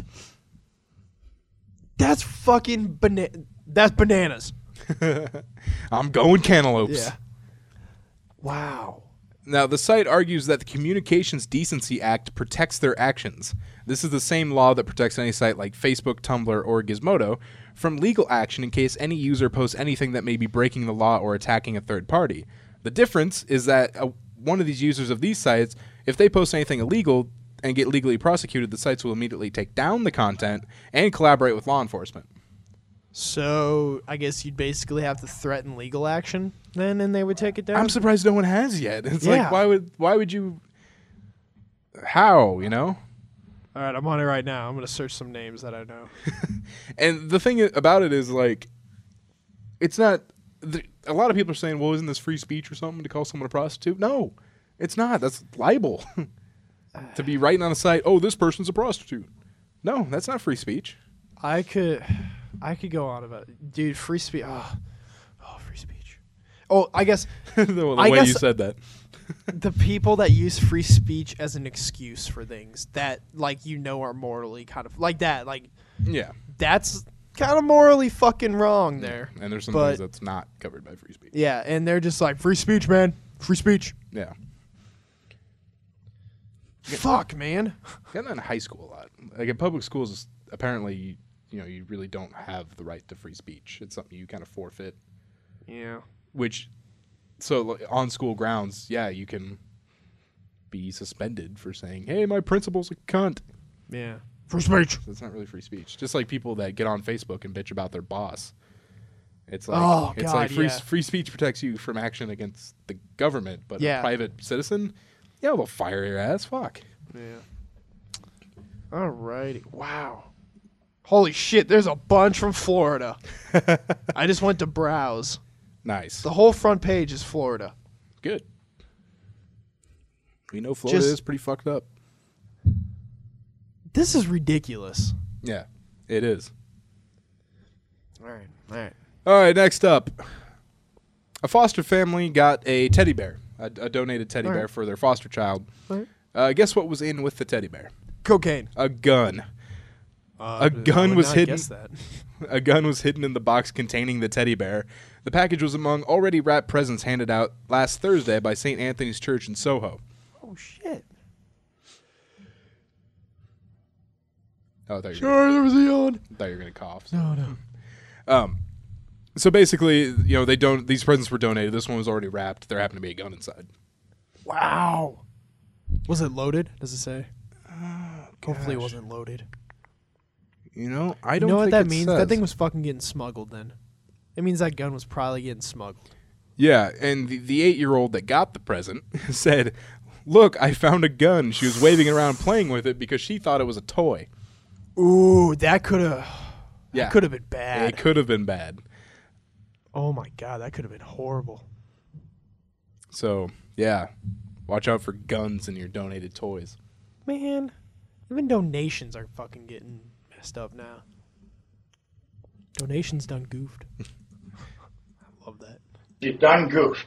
That's fucking bana- That's bananas. I'm going cantaloupes. Yeah. Wow. Now, the site argues that the Communications Decency Act protects their actions. This is the same law that protects any site like Facebook, Tumblr, or Gizmodo from legal action in case any user posts anything that may be breaking the law or attacking a third party. The difference is that uh, one of these users of these sites, if they post anything illegal and get legally prosecuted, the sites will immediately take down the content and collaborate with law enforcement. So I guess you'd basically have to threaten legal action then, and they would take it down. I'm surprised no one has yet. It's Yeah. like, why would why would you? How, you know? All right, I'm on it right now. I'm gonna search some names that I know. And the thing about it is, like, it's not. The, a lot of people are saying, "Well, isn't this free speech or something to call someone a prostitute?" No, it's not. That's libel. To be writing on a site, "Oh, this person's a prostitute." No, that's not free speech. I could, I could go on about it. Dude. Free speech. Oh, oh, free speech. Oh, I guess the the I way you guess- said that. the people that use free speech as an excuse for things that, like, you know, are morally kind of like that. Like, Yeah, that's kind of morally fucking wrong there. and there's some But- things that's not covered by free speech. Yeah, and they're just like free speech, man. Free speech. Yeah, Fuck, man. got that in high school a lot. Like in public schools, apparently, you know, you really don't have the right to free speech. It's something you kind of forfeit. Yeah. Which, so like, on school grounds, yeah, you can be suspended for saying, "Hey, my principal's a cunt." Yeah. Free speech. So it's not really free speech. Just like people that get on Facebook and bitch about their boss. It's like Oh, it's God, like free yeah. free speech protects you from action against the government, but Yeah. a private citizen, yeah, they'll fire your ass. Fuck. Yeah. Alrighty. Wow. Holy shit, there's a bunch from Florida. I just went to browse. Nice. The whole front page is Florida. Good. We know Florida Just- is pretty fucked up. This is ridiculous. Yeah, it is. Alright, alright. All right, next up. A foster family got a teddy bear, a, a donated teddy All right. bear for their foster child. All right. Uh, guess what was in with the teddy bear? Cocaine. A gun. Uh, A gun I would was not hidden. guess that. A gun was hidden in the box containing the teddy bear. The package was among already wrapped presents handed out last Thursday by Saint Anthony's Church in Soho. Oh shit. Oh, I thought you were, Sorry, there was a yawn. I thought you were gonna cough. No, no. Um, so basically, you know, they don't. These presents were donated. This one was already wrapped. There happened to be a gun inside. Wow. Was it loaded? Does it say? Hopefully it gosh. wasn't loaded. You know, I You don't know what think that it means? says. That thing was fucking getting smuggled then. It means that gun was probably getting smuggled. Yeah, and the, the eight-year-old that got the present said, "Look, I found a gun." She was waving it around playing with it because she thought it was a toy. Ooh, that could have Yeah. could have been bad. It could have been bad. Oh my god, that could have been horrible. So, yeah, watch out for guns in your donated toys. Man, even donations are fucking getting messed up now. Donations done goofed. I love that. You done goofed.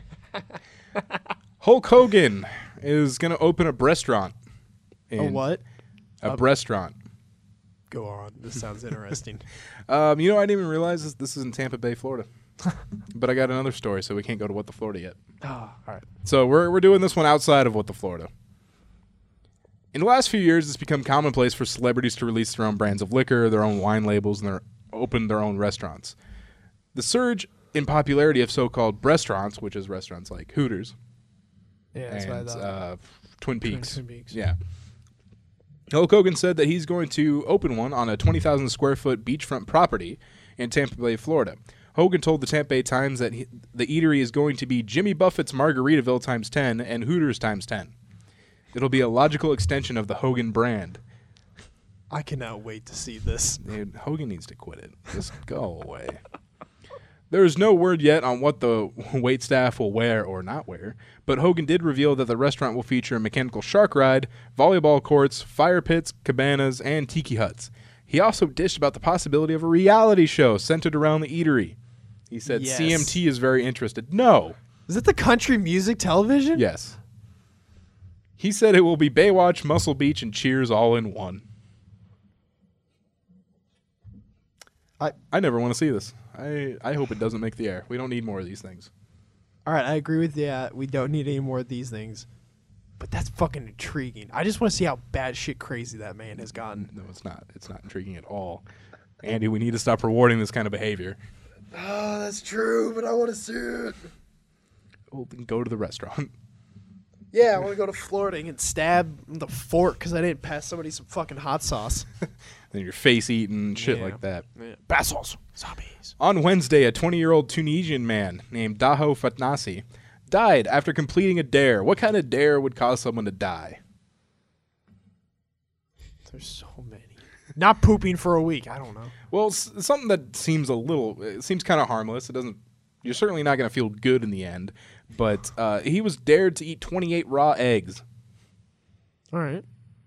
Hulk Hogan is going to open a restaurant. A what? A restaurant. Go on. This sounds interesting. Um, you know, I didn't even realize this, this is in Tampa Bay, Florida. But I got another story, so we can't go to What the Florida yet. Ah, all right. So we're we're doing this one outside of What the Florida. In the last few years, it's become commonplace for celebrities to release their own brands of liquor, their own wine labels, and their open their own restaurants. The surge in popularity of so-called restaurants, which is restaurants like Hooters Yeah, that's what I and thought. uh, Twin Peaks. Twin Peaks. Yeah. Hulk Hogan said that he's going to open one on a twenty thousand square foot beachfront property in Tampa Bay, Florida. Hogan told the Tampa Bay Times that he, the eatery is going to be Jimmy Buffett's Margaritaville times ten and Hooters times ten. It'll be a logical extension of the Hogan brand. I cannot wait to see this. Dude, Hogan needs to quit it. Just go away. There is no word yet on what the wait staff will wear or not wear, but Hogan did reveal that the restaurant will feature a mechanical shark ride, volleyball courts, fire pits, cabanas, and tiki huts. He also dished about the possibility of a reality show centered around the eatery. He said Yes. C M T is very interested. No. Is it the country music television? Yes. He said it will be Baywatch, Muscle Beach, and Cheers all in one. I I never want to see this. I, I hope it doesn't make the air. We don't need more of these things. All right, I agree with you. Uh, we don't need any more of these things. But that's fucking intriguing. I just want to see how bad shit crazy that man has gotten. No, it's not. It's not intriguing at all. Andy, we need to stop rewarding this kind of behavior. Oh, that's true, but I want to see it. Well, then go to the restaurant. Yeah, I want to go to Florida and get stabbed with a fork because I didn't pass somebody some fucking hot sauce. Then your face eaten, shit Yeah. like that. Yeah. Bassos. Zombies. On Wednesday, a twenty-year-old Tunisian man named Daho Fatnassi died after completing a dare. What kind of dare would cause someone to die? There's so many. Not pooping for a week. I don't know. Well, it's something that seems a little, it seems kind of harmless. It doesn't, you're certainly not going to feel good in the end. But uh, he was dared to eat twenty-eight raw eggs. All right.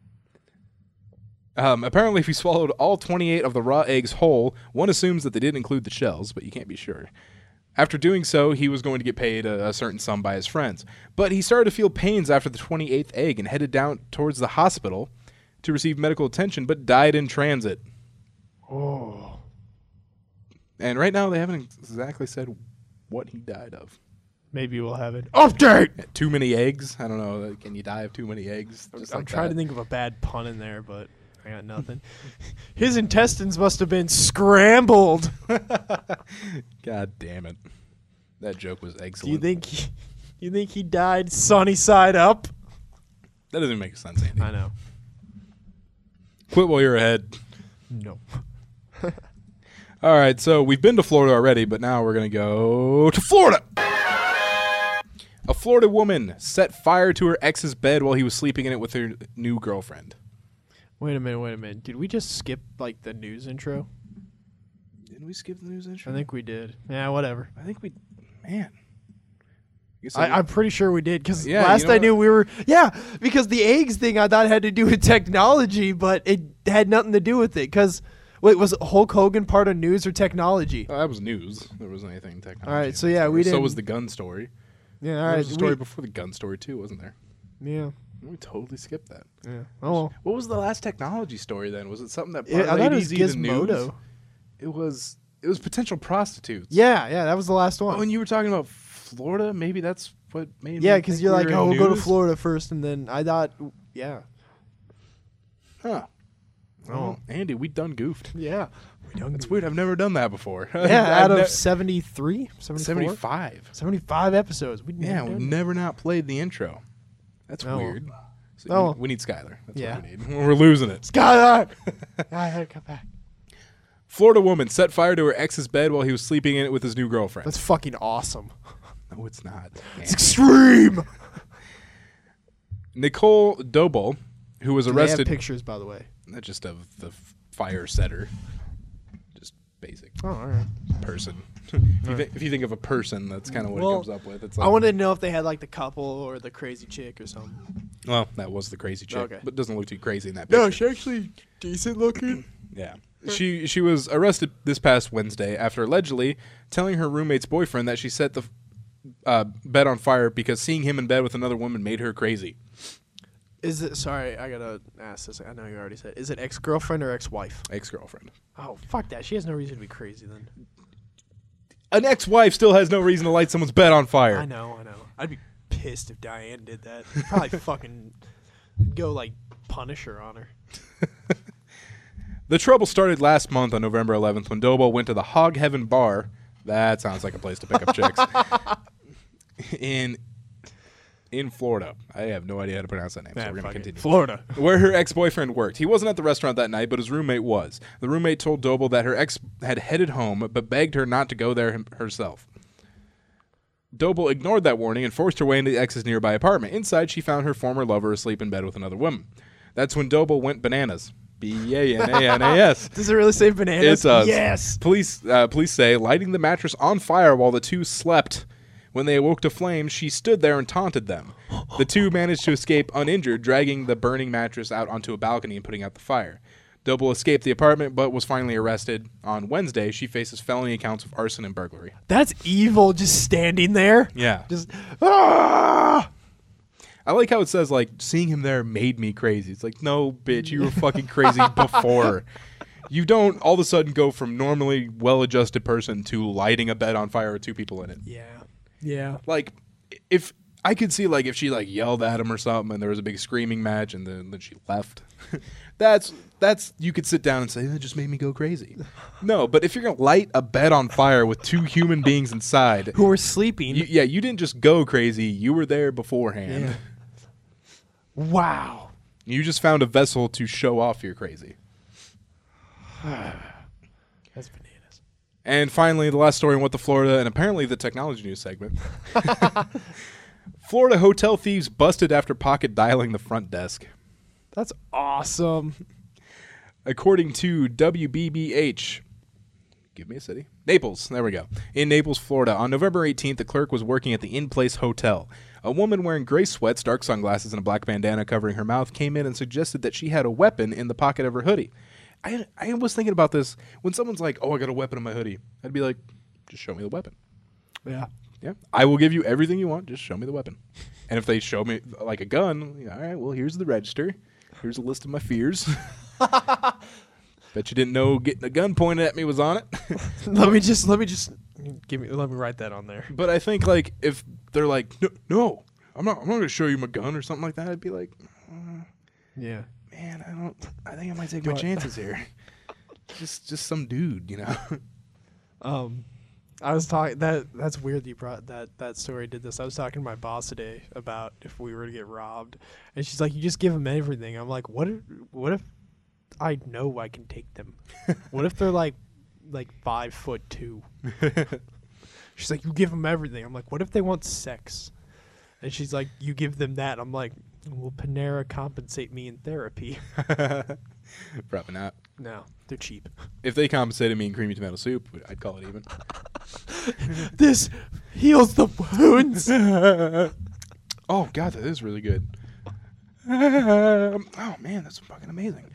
Um, apparently, if he swallowed all twenty-eight of the raw eggs whole, one assumes that they didn't include the shells, but you can't be sure. After doing so, he was going to get paid a, a certain sum by his friends. But he started to feel pains after the twenty-eighth egg and headed down towards the hospital to receive medical attention, but died in transit. Oh. And right now, they haven't exactly said what he died of. Maybe we'll have it. Update! Too many eggs? I don't know. Can you die of too many eggs? Just I'm like trying that? to think of a bad pun in there, but I got nothing. His intestines must have been scrambled. God damn it. That joke was Do excellent. you think he, you think he died sunny side up? That doesn't make sense, Andy. I know. Quit while you're ahead. No. All right, so we've been to Florida already, but now we're going to go to Florida. A Florida woman set fire to her ex's bed while he was sleeping in it with her new girlfriend. Wait a minute, wait a minute. Did we just skip, like, the news intro? Didn't we skip the news intro? I think we did. Yeah, whatever. I think we, man. Guess I, I'm pretty sure we did, because Yeah, last you know I what? knew we were... Yeah, because the eggs thing I thought had to do with technology, but it had nothing to do with it, because... Wait, was Hulk Hogan part of news or technology? Oh, that was news. There wasn't anything technology. All right, in so that yeah, story. we So didn't- was the gun story. Yeah, all There right. was a story we- before the gun story, too, wasn't there? yeah. We totally skipped that. Yeah. Oh, well. What was the last technology story then? Was it something that Yeah, I thought parlayed it was easy the news? Gizmodo. It was. It was potential prostitutes. Yeah, yeah, that was the last one. Oh, and you were talking about Florida. Maybe that's what made. yeah, me because think you're we like, were in oh, we'll go to news? Florida first, and then I thought, yeah. Huh. Oh. Oh, Andy, we done goofed. Yeah. We don't That's weird. I've never done that before. Yeah, out I've of ne- seventy-three? seventy-four? seventy-five. seventy-five episodes. We Yeah, never we've done never not played the intro. That's Oh. weird. So Oh. we, we need Skylar. That's Yeah. what we need. We're losing it. Skylar! Skylar, come back. Florida woman set fire to her ex's bed while he was sleeping in it with his new girlfriend. That's fucking awesome. no, it's not. It's extreme! Nicole Dobel, who was They have arrested, pictures, by the way. not just of the f- fire setter, just basic Oh, all right. person. if, you thi- if you think of a person, that's kind of what Well, it comes up with. It's like, I wanted to know if they had, like, the couple or the crazy chick or something. well, that was the crazy chick, Okay. but doesn't look too crazy in that picture. No, she's actually decent looking. Yeah. She she was arrested this past Wednesday after allegedly telling her roommate's boyfriend that she set the uh, bed on fire because seeing him in bed with another woman made her crazy. Is it, sorry, I gotta ask this. I know you already said. Is it ex-girlfriend or ex-wife? Ex-girlfriend. Oh, fuck that. She has no reason to be crazy then. An ex-wife still has no reason to light someone's bed on fire. I know, I know. I'd be pissed if Diane did that. I'd probably fucking go like Punisher on her. The trouble started last month on November eleventh when Dobo went to the Hog Heaven Bar. That sounds like a place to pick up chicks. In in Florida. I have no idea how to pronounce that name, so we're going to fuck it. continue. Florida. Where her ex-boyfriend worked. He wasn't at the restaurant that night, but his roommate was. The roommate told Doble that her ex had headed home, but begged her not to go there him- herself. Doble ignored that warning and forced her way into the ex's nearby apartment. Inside, she found her former lover asleep in bed with another woman. That's when Doble went bananas. B A N A N A S. Does it really say bananas? It does. Yes. Police, uh, police say, lighting the mattress on fire while the two slept. When they awoke to flames, she stood there and taunted them. The two managed to escape uninjured, dragging the burning mattress out onto a balcony and putting out the fire. Doble escaped the apartment, but was finally arrested. On Wednesday, she faces felony accounts of arson and burglary. That's evil, just standing there. Yeah. Just, ah! I like how it says, like, seeing him there made me crazy. It's like, no, bitch, you were fucking crazy before. You don't all of a sudden go from normally well-adjusted person to lighting a bed on fire with two people in it. Yeah. Yeah. Like, if I could see, like, if she, like, yelled at him or something and there was a big screaming match and then, then she left, that's, that's, you could sit down and say, that just made me go crazy. No, but if you're going to light a bed on fire with two human beings inside. Who were sleeping. You, yeah, you didn't just go crazy. You were there beforehand. Yeah. Wow. You just found a vessel to show off you're crazy. That's bananas. And finally, the last story in What the Florida, and apparently the technology news segment. Florida hotel thieves busted after pocket dialing the front desk. That's awesome. According to W B B H, give me a city. Naples, there we go. In Naples, Florida, on November eighteenth, a clerk was working at the In Place Hotel. A woman wearing gray sweats, dark sunglasses, and a black bandana covering her mouth came in and suggested that she had a weapon in the pocket of her hoodie. I, I was thinking about this. When someone's like, oh, I got a weapon in my hoodie, I'd be like, just show me the weapon. Yeah. Yeah. I will give you everything you want. Just show me the weapon. And if they show me, like, a gun, all right, well, here's the register. Here's a list of my fears. Bet you didn't know getting a gun pointed at me was on it. let me just, let me just, give me, let me write that on there. But I think, like, if they're like, no, no I'm not, I'm not going to show you my gun or something like that, I'd be like, uh, yeah. man, I don't, I think I might take Do my I- chances here. Just, just some dude, you know? Um, I was talking that that's weird that you brought that that story. Did this? I was talking to my boss today about if we were to get robbed, and she's like, "You just give them everything." I'm like, "What if what if I know I can take them? What if they're like like five foot two?" She's like, "You give them everything." I'm like, "What if they want sex?" And she's like, "You give them that." I'm like, "Will Panera compensate me in therapy?" Probably not. No, they're cheap. If they compensated me in creamy tomato soup, I'd call it even. This heals the wounds. Oh, God, that is really good. Um, oh, man, that's fucking amazing.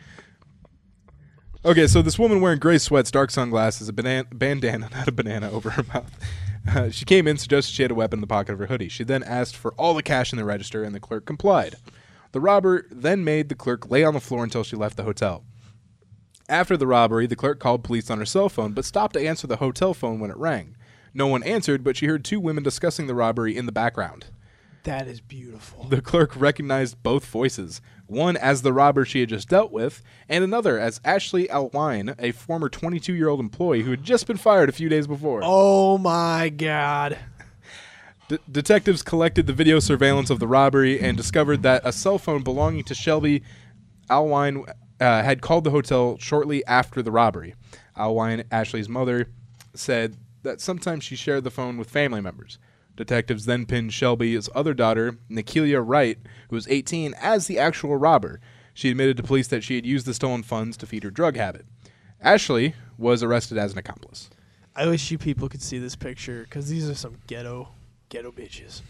Okay, so this woman wearing gray sweats, dark sunglasses, a banana, bandana, not a banana, over her mouth. Uh, she came in, suggested she had a weapon in the pocket of her hoodie. She then asked for all the cash in the register, and the clerk complied. The robber then made the clerk lay on the floor until she left the hotel. After the robbery, the clerk called police on her cell phone, but stopped to answer the hotel phone when it rang. No one answered, but she heard two women discussing the robbery in the background. That is beautiful. The clerk recognized both voices, one as the robber she had just dealt with, and another as Ashley Alwine, a former twenty-two-year-old employee who had just been fired a few days before. Oh, my God. De- detectives collected the video surveillance of the robbery and discovered that a cell phone belonging to Shelby Alwine uh, had called the hotel shortly after the robbery. Alwine, Ashley's mother, said that sometimes she shared the phone with family members. Detectives then pinned Shelby's other daughter, Nikelia Wright, who was eighteen, as the actual robber. She admitted to police that she had used the stolen funds to feed her drug habit. Ashley was arrested as an accomplice. I wish you people could see this picture, because these are some ghetto, ghetto bitches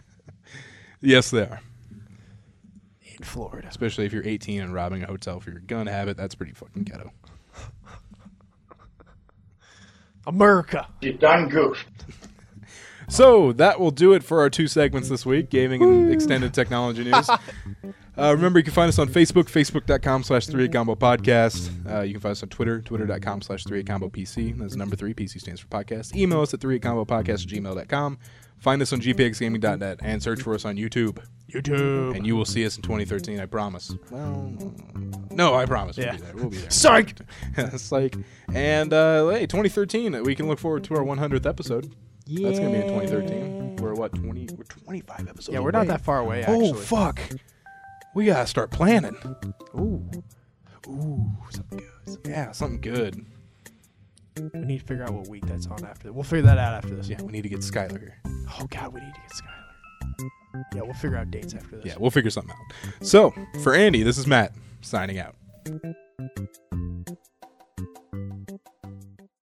Yes, they are. in Florida. Especially if you're eighteen and robbing a hotel for your gun habit. That's pretty fucking ghetto. America. You done goofed. So that will do it for our two segments this week, gaming and extended technology news. Uh, remember, you can find us on Facebook, facebook.com slash 3-8combo podcast. Uh, you can find us on Twitter, twitter.com slash 3-8combo PC. That's number three, P C stands for podcast. Email us at 3-8combo podcast at gmail dot com. Find us on g p x gaming dot net and search for us on YouTube. YouTube. And you will see us in twenty thirteen, I promise. Well, no, I promise. We'll Yeah. be there. We'll be there. Psych. Psych. And, uh, hey, twenty thirteen, we can look forward to our one hundredth episode. Yeah. That's going to be in twenty thirteen. We're, what, twenty? We're twenty-five episodes Yeah, we're away. not that far away, actually. Oh, fuck. We got to start planning. Ooh. Ooh, something good. Something Yeah, something good. good. We need to figure out what week that's on after. We'll figure that out after this. Yeah, we need to get Skylar here. Oh, God, we need to get Skylar. Yeah, we'll figure out dates after this. Yeah, we'll figure something out. So, for Andy, this is Matt, signing out.